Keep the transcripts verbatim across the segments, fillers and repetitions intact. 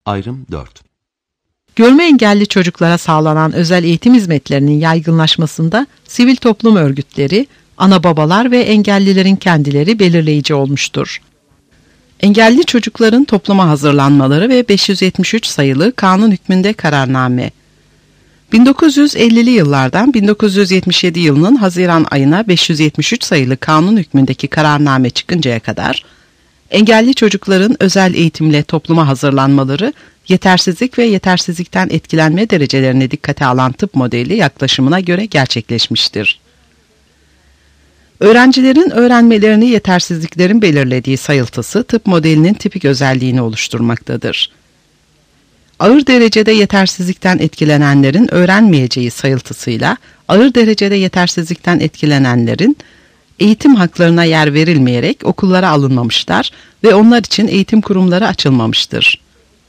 Ayrım dört. Görme engelli çocuklara sağlanan özel eğitim hizmetlerinin yaygınlaşmasında sivil toplum örgütleri, ana babalar ve engellilerin kendileri belirleyici olmuştur. Engelli çocukların topluma hazırlanmaları ve beş yüz yetmiş üç sayılı kanun hükmünde kararname. bin dokuz yüz ellili yıllardan bin dokuz yüz yetmiş yedi yılının Haziran ayına beş yüz yetmiş üç sayılı kanun hükmündeki kararname çıkıncaya kadar, engelli çocukların özel eğitimle topluma hazırlanmaları, yetersizlik ve yetersizlikten etkilenme derecelerine dikkate alan tıp modeli yaklaşımına göre gerçekleşmiştir. Öğrencilerin öğrenmelerini yetersizliklerin belirlediği sayıltısı tıp modelinin tipik özelliğini oluşturmaktadır. Ağır derecede yetersizlikten etkilenenlerin öğrenmeyeceği sayıltısıyla, ağır derecede yetersizlikten etkilenenlerin eğitim haklarına yer verilmeyerek okullara alınmamışlar ve onlar için eğitim kurumları açılmamıştır.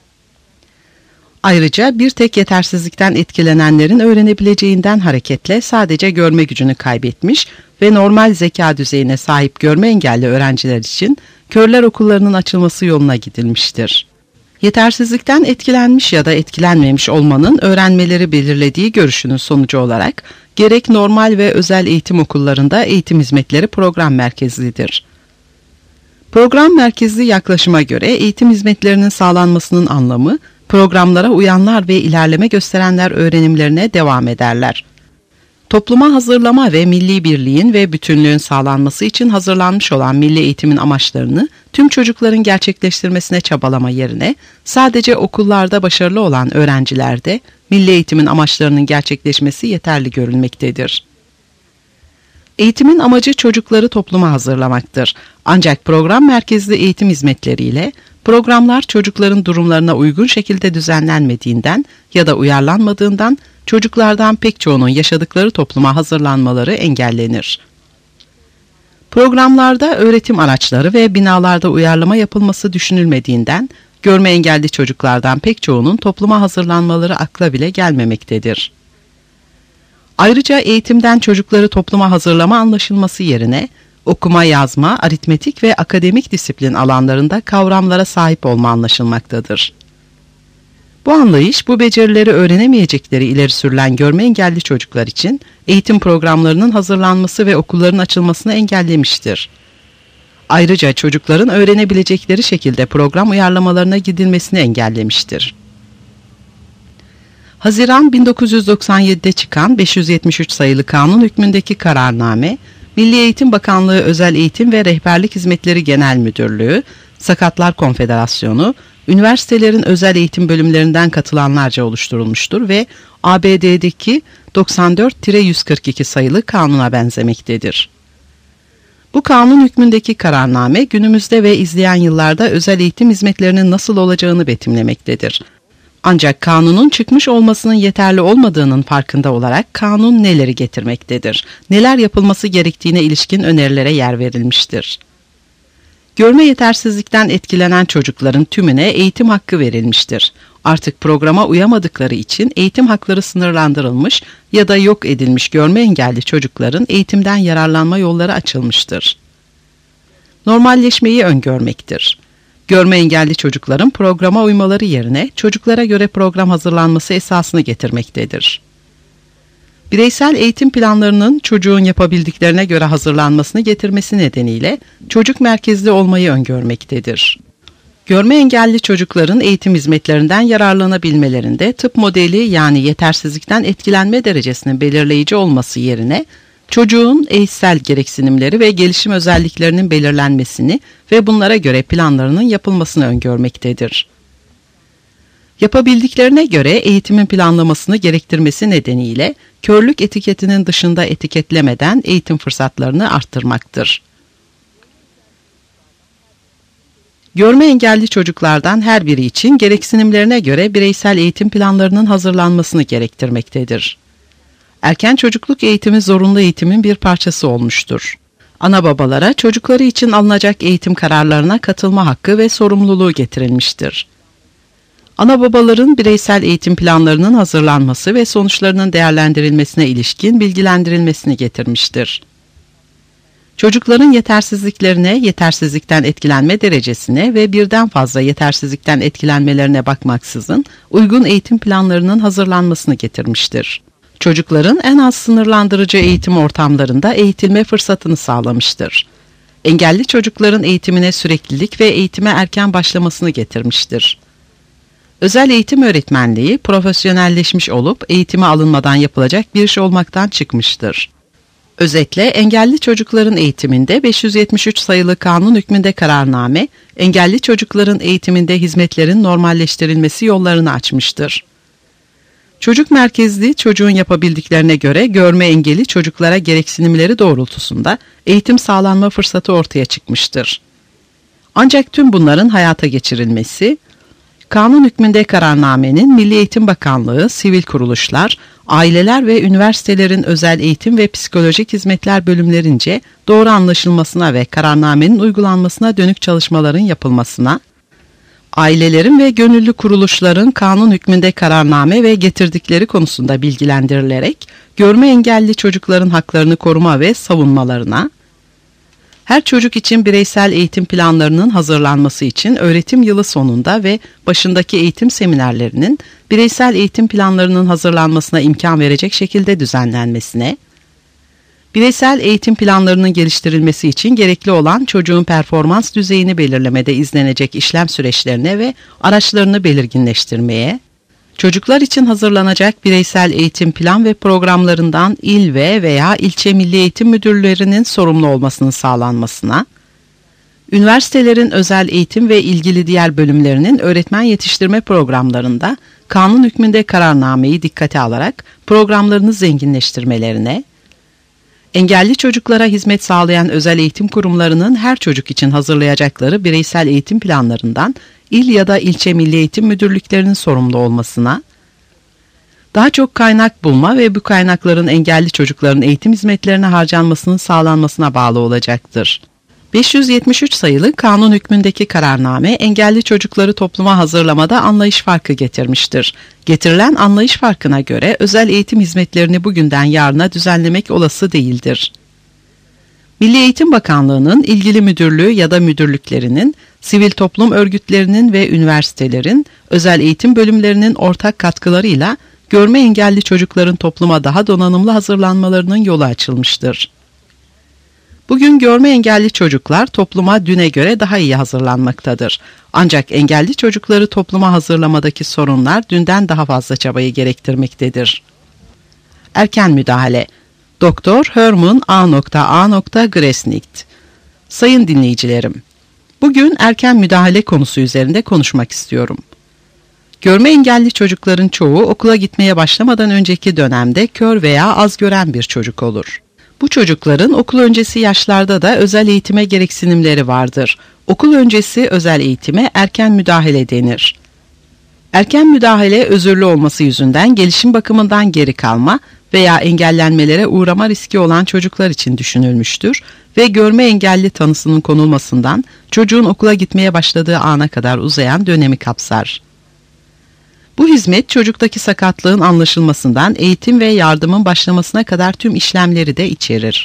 Ayrıca bir tek yetersizlikten etkilenenlerin öğrenebileceğinden hareketle sadece görme gücünü kaybetmiş ve normal zeka düzeyine sahip görme engelli öğrenciler için körler okullarının açılması yoluna gidilmiştir. Yetersizlikten etkilenmiş ya da etkilenmemiş olmanın öğrenmeleri belirlediği görüşünün sonucu olarak gerek normal ve özel eğitim okullarında eğitim hizmetleri program merkezlidir. Program merkezli yaklaşıma göre eğitim hizmetlerinin sağlanmasının anlamı, programlara uyanlar ve ilerleme gösterenler öğrenimlerine devam ederler. Topluma hazırlama ve milli birliğin ve bütünlüğün sağlanması için hazırlanmış olan milli eğitimin amaçlarını tüm çocukların gerçekleştirmesine çabalama yerine sadece okullarda başarılı olan öğrencilerde milli eğitimin amaçlarının gerçekleşmesi yeterli görülmektedir. Eğitimin amacı çocukları topluma hazırlamaktır. Ancak program merkezli eğitim hizmetleriyle programlar çocukların durumlarına uygun şekilde düzenlenmediğinden ya da uyarlanmadığından çocuklardan pek çoğunun yaşadıkları topluma hazırlanmaları engellenir. Programlarda öğretim araçları ve binalarda uyarlama yapılması düşünülmediğinden görme engelli çocuklardan pek çoğunun topluma hazırlanmaları akla bile gelmemektedir. Ayrıca eğitimden çocukları topluma hazırlama anlaşılması yerine okuma, yazma, aritmetik ve akademik disiplin alanlarında kavramlara sahip olma anlaşılmaktadır. Bu anlayış, bu becerileri öğrenemeyecekleri ileri sürülen görme engelli çocuklar için eğitim programlarının hazırlanması ve okulların açılmasını engellemiştir. Ayrıca çocukların öğrenebilecekleri şekilde program uyarlamalarına gidilmesini engellemiştir. Haziran bin dokuz yüz doksan yedi'de çıkan beş yüz yetmiş üç sayılı kanun hükmündeki kararname, Milli Eğitim Bakanlığı Özel Eğitim ve Rehberlik Hizmetleri Genel Müdürlüğü, Sakatlar Konfederasyonu, üniversitelerin özel eğitim bölümlerinden katılanlarca oluşturulmuştur ve A B D'deki doksan dört yüz kırk iki sayılı kanuna benzemektedir. Bu kanun hükmündeki kararname günümüzde ve izleyen yıllarda özel eğitim hizmetlerinin nasıl olacağını betimlemektedir. Ancak kanunun çıkmış olmasının yeterli olmadığının farkında olarak kanun neleri getirmektedir, neler yapılması gerektiğine ilişkin önerilere yer verilmiştir. Görme yetersizlikten etkilenen çocukların tümüne eğitim hakkı verilmiştir. Artık programa uyamadıkları için eğitim hakları sınırlandırılmış ya da yok edilmiş görme engelli çocukların eğitimden yararlanma yolları açılmıştır. Normalleşmeyi öngörmektir. Görme engelli çocukların programa uymaları yerine çocuklara göre program hazırlanması esasını getirmektedir. Bireysel eğitim planlarının çocuğun yapabildiklerine göre hazırlanmasını getirmesi nedeniyle çocuk merkezli olmayı öngörmektedir. Görme engelli çocukların eğitim hizmetlerinden yararlanabilmelerinde tıp modeli yani yetersizlikten etkilenme derecesinin belirleyici olması yerine çocuğun eğitsel gereksinimleri ve gelişim özelliklerinin belirlenmesini ve bunlara göre planlarının yapılmasını öngörmektedir. Yapabildiklerine göre eğitimin planlamasını gerektirmesi nedeniyle körlük etiketinin dışında etiketlemeden eğitim fırsatlarını arttırmaktır. Görme engelli çocuklardan her biri için gereksinimlerine göre bireysel eğitim planlarının hazırlanmasını gerektirmektedir. Erken çocukluk eğitimi zorunlu eğitimin bir parçası olmuştur. Ana babalara çocukları için alınacak eğitim kararlarına katılma hakkı ve sorumluluğu getirilmiştir. Ana babaların bireysel eğitim planlarının hazırlanması ve sonuçlarının değerlendirilmesine ilişkin bilgilendirilmesini getirmiştir. Çocukların yetersizliklerine, yetersizlikten etkilenme derecesine ve birden fazla yetersizlikten etkilenmelerine bakmaksızın uygun eğitim planlarının hazırlanmasını getirmiştir. Çocukların en az sınırlandırıcı eğitim ortamlarında eğitilme fırsatını sağlamıştır. Engelli çocukların eğitimine süreklilik ve eğitime erken başlamasını getirmiştir. Özel eğitim öğretmenliği profesyonelleşmiş olup eğitime alınmadan yapılacak bir iş olmaktan çıkmıştır. Özetle engelli çocukların eğitiminde beş yüz yetmiş üç sayılı kanun hükmünde kararname, engelli çocukların eğitiminde hizmetlerin normalleştirilmesi yollarını açmıştır. Çocuk merkezli, çocuğun yapabildiklerine göre görme engelli çocuklara gereksinimleri doğrultusunda eğitim sağlanma fırsatı ortaya çıkmıştır. Ancak tüm bunların hayata geçirilmesi, kanun hükmünde kararnamenin Milli Eğitim Bakanlığı, sivil kuruluşlar, aileler ve üniversitelerin özel eğitim ve psikolojik hizmetler bölümlerince doğru anlaşılmasına ve kararnamenin uygulanmasına dönük çalışmaların yapılmasına, ailelerin ve gönüllü kuruluşların kanun hükmünde kararname ve getirdikleri konusunda bilgilendirilerek görme engelli çocukların haklarını koruma ve savunmalarına, her çocuk için bireysel eğitim planlarının hazırlanması için öğretim yılı sonunda ve başındaki eğitim seminerlerinin bireysel eğitim planlarının hazırlanmasına imkan verecek şekilde düzenlenmesine, bireysel eğitim planlarının geliştirilmesi için gerekli olan çocuğun performans düzeyini belirlemede izlenecek işlem süreçlerine ve araçlarını belirginleştirmeye, çocuklar için hazırlanacak bireysel eğitim plan ve programlarından il ve veya ilçe milli eğitim müdürlerinin sorumlu olmasının sağlanmasına, üniversitelerin özel eğitim ve ilgili diğer bölümlerinin öğretmen yetiştirme programlarında kanun hükmünde kararnameyi dikkate alarak programlarını zenginleştirmelerine, engelli çocuklara hizmet sağlayan özel eğitim kurumlarının her çocuk için hazırlayacakları bireysel eğitim planlarından il ya da ilçe milli eğitim müdürlüklerinin sorumlu olmasına, daha çok kaynak bulma ve bu kaynakların engelli çocukların eğitim hizmetlerine harcanmasının sağlanmasına bağlı olacaktır. beş yüz yetmiş üç sayılı kanun hükmündeki kararname engelli çocukları topluma hazırlamada anlayış farkı getirmiştir. Getirilen anlayış farkına göre özel eğitim hizmetlerini bugünden yarına düzenlemek olası değildir. Milli Eğitim Bakanlığı'nın ilgili müdürlüğü ya da müdürlüklerinin, sivil toplum örgütlerinin ve üniversitelerin, özel eğitim bölümlerinin ortak katkılarıyla görme engelli çocukların topluma daha donanımlı hazırlanmalarının yolu açılmıştır. Bugün görme engelli çocuklar topluma düne göre daha iyi hazırlanmaktadır. Ancak engelli çocukları topluma hazırlamadaki sorunlar dünden daha fazla çabayı gerektirmektedir. Erken müdahale. Doktor Hermann A A. Gresnikt. Sayın dinleyicilerim, bugün erken müdahale konusu üzerinde konuşmak istiyorum. Görme engelli çocukların çoğu okula gitmeye başlamadan önceki dönemde kör veya az gören bir çocuk olur. Bu çocukların okul öncesi yaşlarda da özel eğitime gereksinimleri vardır. Okul öncesi özel eğitime erken müdahale denir. Erken müdahale özürlü olması yüzünden gelişim bakımından geri kalma veya engellenmelere uğrama riski olan çocuklar için düşünülmüştür ve görme engelli tanısının konulmasından çocuğun okula gitmeye başladığı ana kadar uzayan dönemi kapsar. Bu hizmet çocuktaki sakatlığın anlaşılmasından eğitim ve yardımın başlamasına kadar tüm işlemleri de içerir.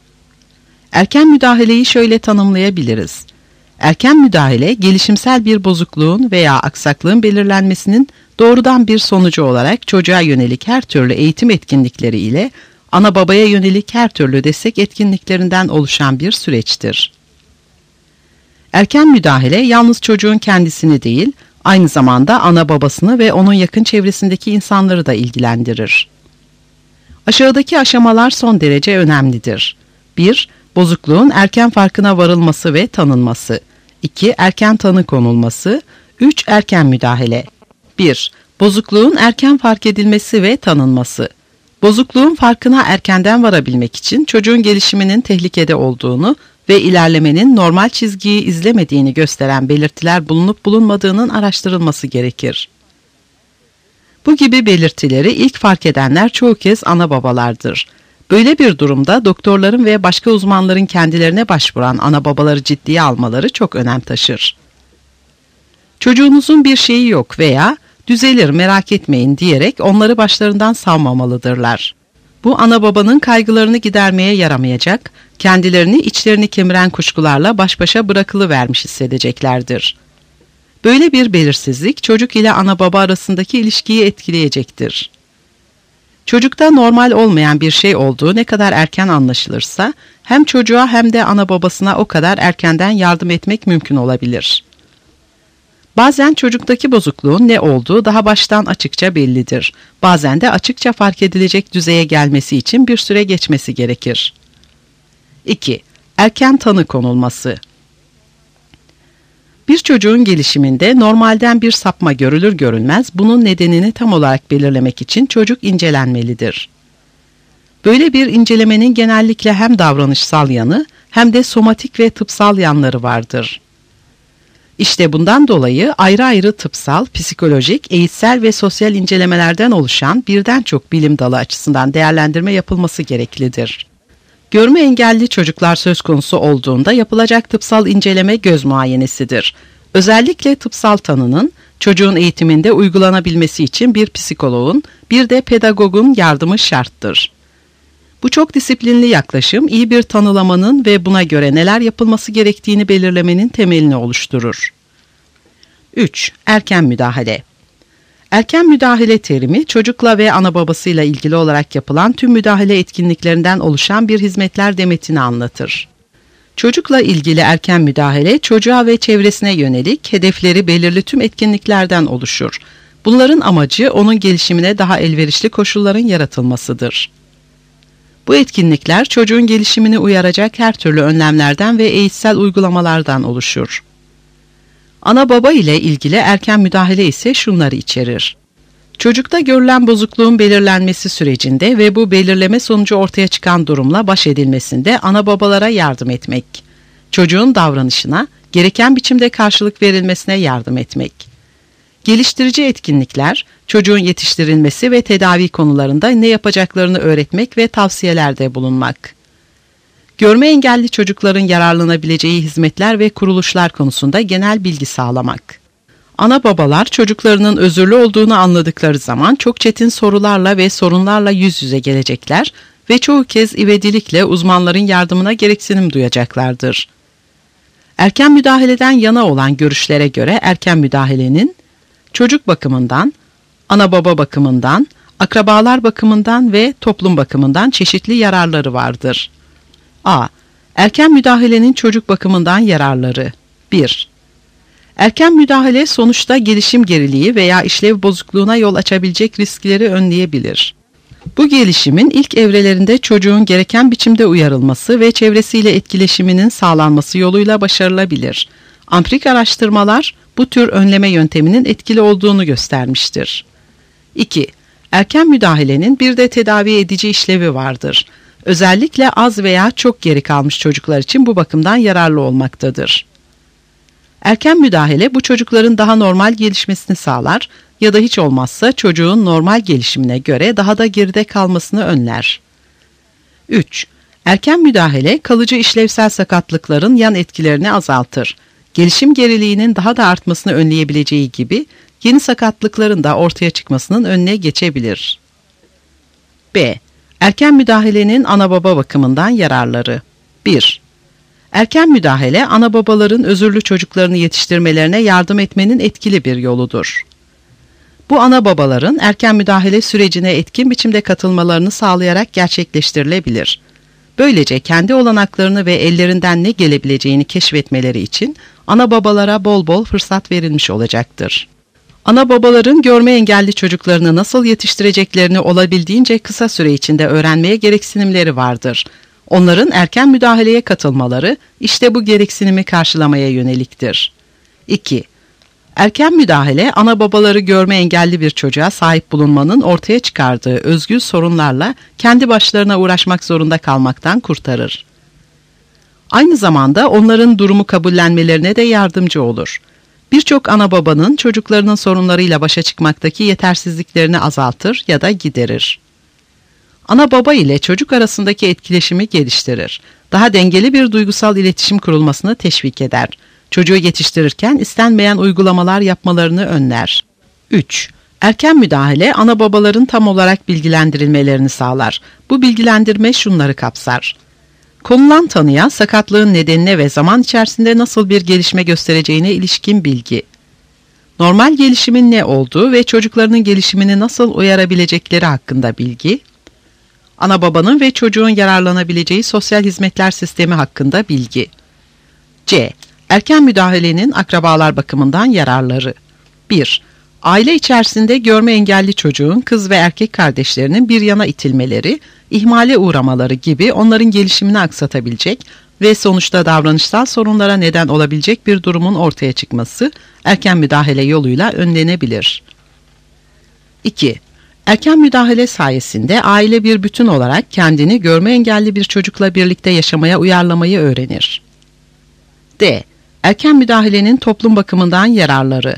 Erken müdahaleyi şöyle tanımlayabiliriz. Erken müdahale, gelişimsel bir bozukluğun veya aksaklığın belirlenmesinin doğrudan bir sonucu olarak çocuğa yönelik her türlü eğitim etkinlikleri ile ana babaya yönelik her türlü destek etkinliklerinden oluşan bir süreçtir. Erken müdahale yalnız çocuğun kendisini değil, aynı zamanda ana babasını ve onun yakın çevresindeki insanları da ilgilendirir. Aşağıdaki aşamalar son derece önemlidir. bir Bozukluğun erken farkına varılması ve tanınması. iki Erken tanı konulması. üç Erken müdahale. bir Bozukluğun erken fark edilmesi ve tanınması. Bozukluğun farkına erkenden varabilmek için çocuğun gelişiminin tehlikede olduğunu ve ilerlemenin normal çizgiyi izlemediğini gösteren belirtiler bulunup bulunmadığının araştırılması gerekir. Bu gibi belirtileri ilk fark edenler çoğu kez ana babalardır. Böyle bir durumda doktorların ve başka uzmanların kendilerine başvuran ana babaları ciddiye almaları çok önem taşır. Çocuğunuzun bir şeyi yok veya düzelir merak etmeyin diyerek onları başlarından savmamalıdırlar. Bu ana babanın kaygılarını gidermeye yaramayacak, kendilerini içlerini kemiren kuşkularla baş başa bırakılıvermiş hissedeceklerdir. Böyle bir belirsizlik çocuk ile ana baba arasındaki ilişkiyi etkileyecektir. Çocukta normal olmayan bir şey olduğu ne kadar erken anlaşılırsa, hem çocuğa hem de ana babasına o kadar erkenden yardım etmek mümkün olabilir. Bazen çocuktaki bozukluğun ne olduğu daha baştan açıkça bellidir. Bazen de açıkça fark edilecek düzeye gelmesi için bir süre geçmesi gerekir. iki. Erken tanı konulması. Bir çocuğun gelişiminde normalden bir sapma görülür görülmez bunun nedenini tam olarak belirlemek için çocuk incelenmelidir. Böyle bir incelemenin genellikle hem davranışsal yanı hem de somatik ve tıpsal yanları vardır. İşte bundan dolayı ayrı ayrı tıpsal, psikolojik, eğitsel ve sosyal incelemelerden oluşan birden çok bilim dalı açısından değerlendirme yapılması gereklidir. Görme engelli çocuklar söz konusu olduğunda yapılacak tıpsal inceleme göz muayenesidir. Özellikle tıpsal tanının çocuğun eğitiminde uygulanabilmesi için bir psikoloğun, bir de pedagogun yardımı şarttır. Bu çok disiplinli yaklaşım iyi bir tanılamanın ve buna göre neler yapılması gerektiğini belirlemenin temelini oluşturur. üç. Erken müdahale. Erken müdahale terimi çocukla ve ana babasıyla ilgili olarak yapılan tüm müdahale etkinliklerinden oluşan bir hizmetler demetini anlatır. Çocukla ilgili erken müdahale çocuğa ve çevresine yönelik hedefleri belirli tüm etkinliklerden oluşur. Bunların amacı onun gelişimine daha elverişli koşulların yaratılmasıdır. Bu etkinlikler çocuğun gelişimini uyaracak her türlü önlemlerden ve eğitsel uygulamalardan oluşur. Ana baba ile ilgili erken müdahale ise şunları içerir. Çocukta görülen bozukluğun belirlenmesi sürecinde ve bu belirleme sonucu ortaya çıkan durumla baş edilmesinde ana babalara yardım etmek. Çocuğun davranışına gereken biçimde karşılık verilmesine yardım etmek. Geliştirici etkinlikler, çocuğun yetiştirilmesi ve tedavi konularında ne yapacaklarını öğretmek ve tavsiyelerde bulunmak. Görme engelli çocukların yararlanabileceği hizmetler ve kuruluşlar konusunda genel bilgi sağlamak. Ana babalar çocuklarının özürlü olduğunu anladıkları zaman çok çetin sorularla ve sorunlarla yüz yüze gelecekler ve çoğu kez ivedilikle uzmanların yardımına gereksinim duyacaklardır. Erken müdahaleden yana olan görüşlere göre erken müdahalenin çocuk bakımından, ana baba bakımından, akrabalar bakımından ve toplum bakımından çeşitli yararları vardır. A. Erken müdahalenin çocuk bakımından yararları. bir. Erken müdahale sonuçta gelişim geriliği veya işlev bozukluğuna yol açabilecek riskleri önleyebilir. Bu gelişimin ilk evrelerinde çocuğun gereken biçimde uyarılması ve çevresiyle etkileşiminin sağlanması yoluyla başarılabilir. Ampirik araştırmalar bu tür önleme yönteminin etkili olduğunu göstermiştir. iki. Erken müdahalenin bir de tedavi edici işlevi vardır. Özellikle az veya çok geri kalmış çocuklar için bu bakımdan yararlı olmaktadır. Erken müdahale bu çocukların daha normal gelişmesini sağlar ya da hiç olmazsa çocuğun normal gelişimine göre daha da geride kalmasını önler. üç. Erken müdahale kalıcı işlevsel sakatlıkların yan etkilerini azaltır. Gelişim geriliğinin daha da artmasını önleyebileceği gibi yeni sakatlıkların da ortaya çıkmasının önüne geçebilir. B. Erken müdahalenin ana baba bakımından yararları. bir. Erken müdahale ana babaların özürlü çocuklarını yetiştirmelerine yardım etmenin etkili bir yoludur. Bu ana babaların erken müdahale sürecine etkin biçimde katılmalarını sağlayarak gerçekleştirilebilir. Böylece kendi olanaklarını ve ellerinden ne gelebileceğini keşfetmeleri için ana babalara bol bol fırsat verilmiş olacaktır. Ana babaların görme engelli çocuklarını nasıl yetiştireceklerini olabildiğince kısa süre içinde öğrenmeye gereksinimleri vardır. Onların erken müdahaleye katılmaları işte bu gereksinimi karşılamaya yöneliktir. iki. Erken müdahale ana babaları görme engelli bir çocuğa sahip bulunmanın ortaya çıkardığı özgül sorunlarla kendi başlarına uğraşmak zorunda kalmaktan kurtarır. Aynı zamanda onların durumu kabullenmelerine de yardımcı olur. Birçok ana babanın çocuklarının sorunlarıyla başa çıkmaktaki yetersizliklerini azaltır ya da giderir. Ana baba ile çocuk arasındaki etkileşimi geliştirir. Daha dengeli bir duygusal iletişim kurulmasını teşvik eder. Çocuğu yetiştirirken istenmeyen uygulamalar yapmalarını önler. üç. Erken müdahale ana babaların tam olarak bilgilendirilmelerini sağlar. Bu bilgilendirme şunları kapsar. Konulan tanıya sakatlığın nedenine ve zaman içerisinde nasıl bir gelişme göstereceğine ilişkin bilgi. Normal gelişimin ne olduğu ve çocuklarının gelişimini nasıl uyarabilecekleri hakkında bilgi. Ana babanın ve çocuğun yararlanabileceği sosyal hizmetler sistemi hakkında bilgi. C. Erken müdahalenin akrabalar bakımından yararları. bir. Aile içerisinde görme engelli çocuğun kız ve erkek kardeşlerinin bir yana itilmeleri, ihmale uğramaları gibi onların gelişimini aksatabilecek ve sonuçta davranışsal sorunlara neden olabilecek bir durumun ortaya çıkması erken müdahale yoluyla önlenebilir. iki. Erken müdahale sayesinde aile bir bütün olarak kendini görme engelli bir çocukla birlikte yaşamaya uyarlamayı öğrenir. D. Erken müdahalenin toplum bakımından yararları.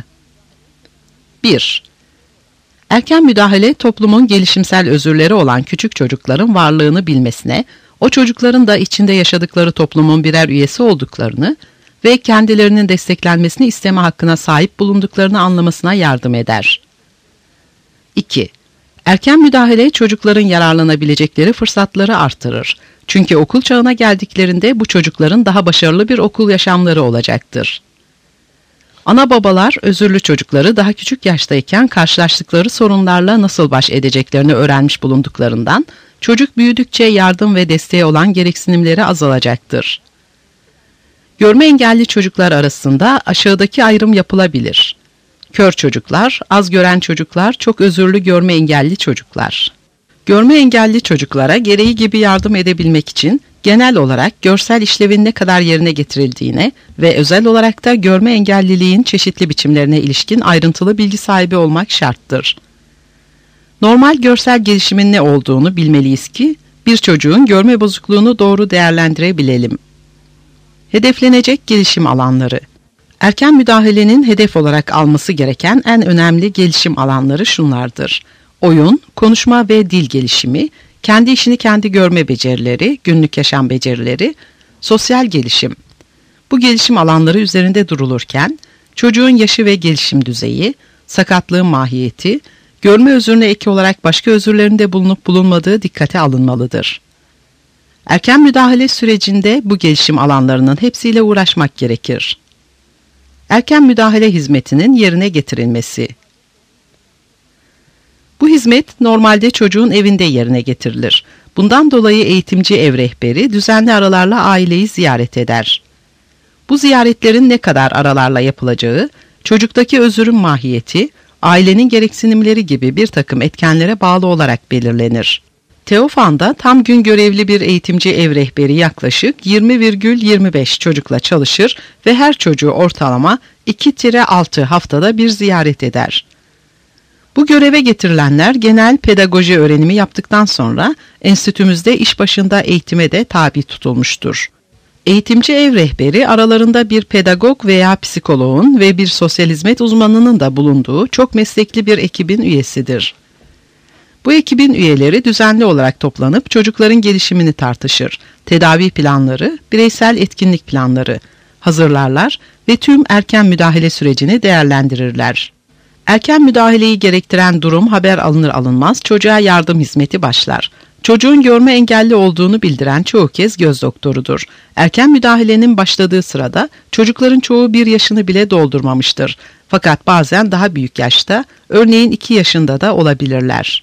bir. Erken müdahale toplumun gelişimsel özürleri olan küçük çocukların varlığını bilmesine, o çocukların da içinde yaşadıkları toplumun birer üyesi olduklarını ve kendilerinin desteklenmesini isteme hakkına sahip bulunduklarını anlamasına yardım eder. iki. Erken müdahale çocukların yararlanabilecekleri fırsatları artırır. Çünkü okul çağına geldiklerinde bu çocukların daha başarılı bir okul yaşamları olacaktır. Ana babalar özürlü çocukları daha küçük yaştayken karşılaştıkları sorunlarla nasıl baş edeceklerini öğrenmiş bulunduklarından çocuk büyüdükçe yardım ve desteğe olan gereksinimleri azalacaktır. Görme engelli çocuklar arasında aşağıdaki ayrım yapılabilir. Kör çocuklar, az gören çocuklar, çok özürlü görme engelli çocuklar. Görme engelli çocuklara gereği gibi yardım edebilmek için genel olarak görsel işlevin ne kadar yerine getirildiğine ve özel olarak da görme engelliliğin çeşitli biçimlerine ilişkin ayrıntılı bilgi sahibi olmak şarttır. Normal görsel gelişimin ne olduğunu bilmeliyiz ki bir çocuğun görme bozukluğunu doğru değerlendirebilelim. Hedeflenecek gelişim alanları. Erken müdahalenin hedef olarak alması gereken en önemli gelişim alanları şunlardır: oyun, konuşma ve dil gelişimi, kendi işini kendi görme becerileri, günlük yaşam becerileri, sosyal gelişim. Bu gelişim alanları üzerinde durulurken, çocuğun yaşı ve gelişim düzeyi, sakatlığın mahiyeti, görme özürüne ek olarak başka özürlerinde bulunup bulunmadığı dikkate alınmalıdır. Erken müdahale sürecinde bu gelişim alanlarının hepsiyle uğraşmak gerekir. Erken müdahale hizmetinin yerine getirilmesi. Bu hizmet normalde çocuğun evinde yerine getirilir. Bundan dolayı eğitimci ev rehberi düzenli aralarla aileyi ziyaret eder. Bu ziyaretlerin ne kadar aralarla yapılacağı, çocuktaki özürün mahiyeti, ailenin gereksinimleri gibi bir takım etkenlere bağlı olarak belirlenir. Teofan'da tam gün görevli bir eğitimci ev rehberi yaklaşık yirmi virgül yirmi beş çocukla çalışır ve her çocuğu ortalama iki altı haftada bir ziyaret eder. Bu göreve getirilenler genel pedagoji öğrenimi yaptıktan sonra enstitümüzde iş başında eğitime de tabi tutulmuştur. Eğitimci ev rehberi aralarında bir pedagog veya psikoloğun ve bir sosyal hizmet uzmanının da bulunduğu çok meslekli bir ekibin üyesidir. Bu ekibin üyeleri düzenli olarak toplanıp çocukların gelişimini tartışır, tedavi planları, bireysel etkinlik planları hazırlarlar ve tüm erken müdahale sürecini değerlendirirler. Erken müdahaleyi gerektiren durum haber alınır alınmaz çocuğa yardım hizmeti başlar. Çocuğun görme engelli olduğunu bildiren çoğu kez göz doktorudur. Erken müdahalenin başladığı sırada çocukların çoğu bir yaşını bile doldurmamıştır. Fakat bazen daha büyük yaşta, örneğin iki yaşında da olabilirler.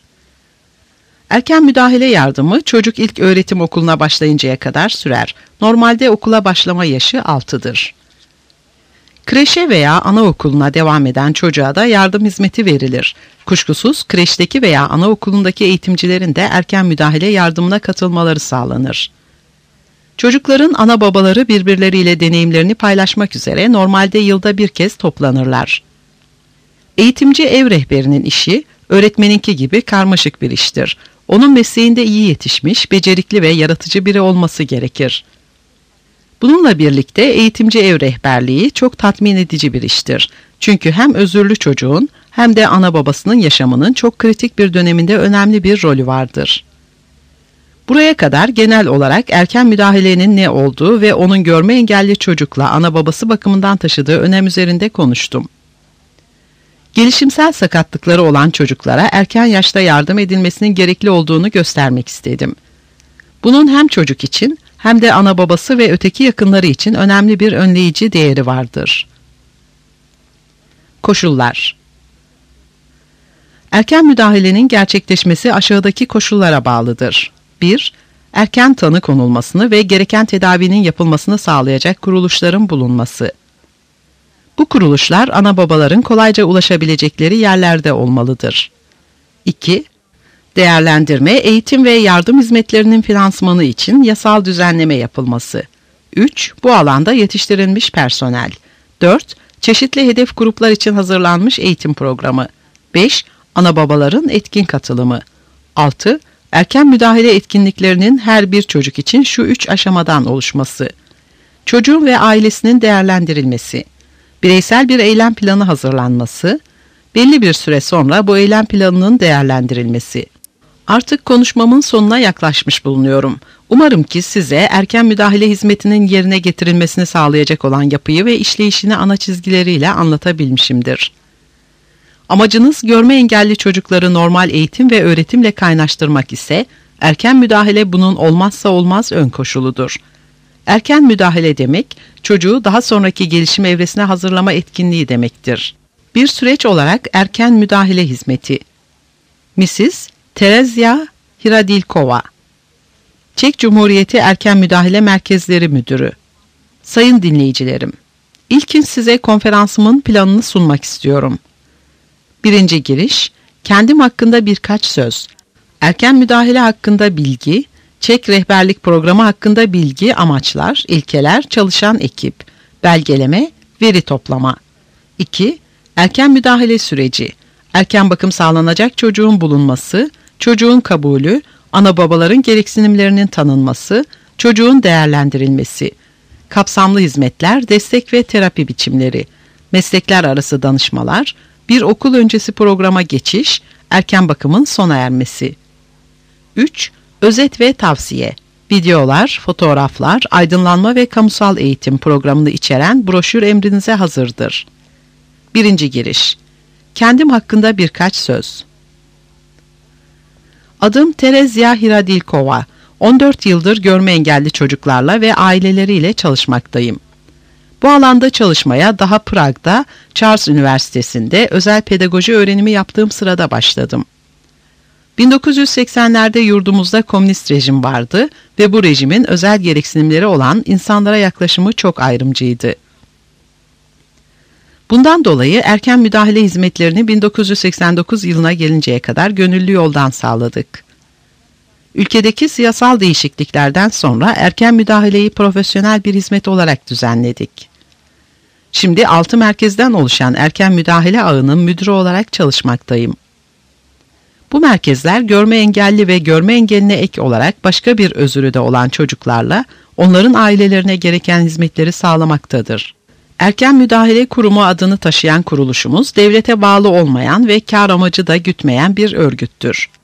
Erken müdahale yardımı çocuk ilk öğretim okuluna başlayıncaya kadar sürer. Normalde okula başlama yaşı altıdır. Kreşe veya anaokuluna devam eden çocuğa da yardım hizmeti verilir. Kuşkusuz kreşteki veya anaokulundaki eğitimcilerin de erken müdahale yardımına katılmaları sağlanır. Çocukların ana babaları birbirleriyle deneyimlerini paylaşmak üzere normalde yılda bir kez toplanırlar. Eğitimci ev rehberinin işi, öğretmeninki gibi karmaşık bir iştir. Onun mesleğinde iyi yetişmiş, becerikli ve yaratıcı biri olması gerekir. Bununla birlikte eğitimci ev rehberliği çok tatmin edici bir iştir. Çünkü hem özürlü çocuğun hem de ana babasının yaşamının çok kritik bir döneminde önemli bir rolü vardır. Buraya kadar genel olarak erken müdahalenin ne olduğu ve onun görme engelli çocukla ana babası bakımından taşıdığı önem üzerinde konuştum. Gelişimsel sakatlıkları olan çocuklara erken yaşta yardım edilmesinin gerekli olduğunu göstermek istedim. Bunun hem çocuk için hem de ana babası ve öteki yakınları için önemli bir önleyici değeri vardır. Koşullar. Erken müdahalenin gerçekleşmesi aşağıdaki koşullara bağlıdır. bir Erken tanı konulmasını ve gereken tedavinin yapılmasını sağlayacak kuruluşların bulunması. Bu kuruluşlar ana babaların kolayca ulaşabilecekleri yerlerde olmalıdır. iki Değerlendirme, eğitim ve yardım hizmetlerinin finansmanı için yasal düzenleme yapılması. üç Bu alanda yetiştirilmiş personel. dört Çeşitli hedef gruplar için hazırlanmış eğitim programı. beş Ana babaların etkin katılımı. altı Erken müdahale etkinliklerinin her bir çocuk için şu üç aşamadan oluşması. Çocuğun ve ailesinin değerlendirilmesi. Bireysel bir eylem planı hazırlanması. Belli bir süre sonra bu eylem planının değerlendirilmesi. Artık konuşmamın sonuna yaklaşmış bulunuyorum. Umarım ki size erken müdahale hizmetinin yerine getirilmesini sağlayacak olan yapıyı ve işleyişini ana çizgileriyle anlatabilmişimdir. Amacınız görme engelli çocukları normal eğitim ve öğretimle kaynaştırmak ise erken müdahale bunun olmazsa olmaz ön koşuludur. Erken müdahale demek, çocuğu daha sonraki gelişim evresine hazırlama etkinliği demektir. Bir süreç olarak erken müdahale hizmeti. missis Terezya Hiradilkova, Çek Cumhuriyeti Erken Müdahale Merkezleri Müdürü. Sayın dinleyicilerim, ilkin size konferansımın planını sunmak istiyorum. Birinci giriş, kendim hakkında birkaç söz, erken müdahale hakkında bilgi, Çek rehberlik programı hakkında bilgi, amaçlar, ilkeler, çalışan ekip, belgeleme, veri toplama. iki Erken müdahale süreci, erken bakım sağlanacak çocuğun bulunması, çocuğun kabulü, ana babaların gereksinimlerinin tanınması, çocuğun değerlendirilmesi, kapsamlı hizmetler, destek ve terapi biçimleri, meslekler arası danışmalar, bir okul öncesi programa geçiş, erken bakımın sona ermesi. üç Özet ve tavsiye, videolar, fotoğraflar, aydınlanma ve kamusal eğitim programını içeren broşür emrinize hazırdır. Birinci giriş, kendim hakkında birkaç söz. Adım Terezya Hiradilkova, on dört yıldır görme engelli çocuklarla ve aileleriyle çalışmaktayım. Bu alanda çalışmaya daha Prag'da Charles Üniversitesi'nde özel pedagoji öğrenimi yaptığım sırada başladım. bin dokuz yüz seksenlerde yurdumuzda komünist rejim vardı ve bu rejimin özel gereksinimleri olan insanlara yaklaşımı çok ayrımcıydı. Bundan dolayı erken müdahale hizmetlerini bin dokuz yüz seksen dokuz yılına gelinceye kadar gönüllü yoldan sağladık. Ülkedeki siyasal değişikliklerden sonra erken müdahaleyi profesyonel bir hizmet olarak düzenledik. Şimdi altı merkezden oluşan erken müdahale ağının müdürü olarak çalışmaktayım. Bu merkezler görme engelli ve görme engeline ek olarak başka bir özürü de olan çocuklarla onların ailelerine gereken hizmetleri sağlamaktadır. Erken Müdahale Kurumu adını taşıyan kuruluşumuz devlete bağlı olmayan ve kar amacı da gütmeyen bir örgüttür.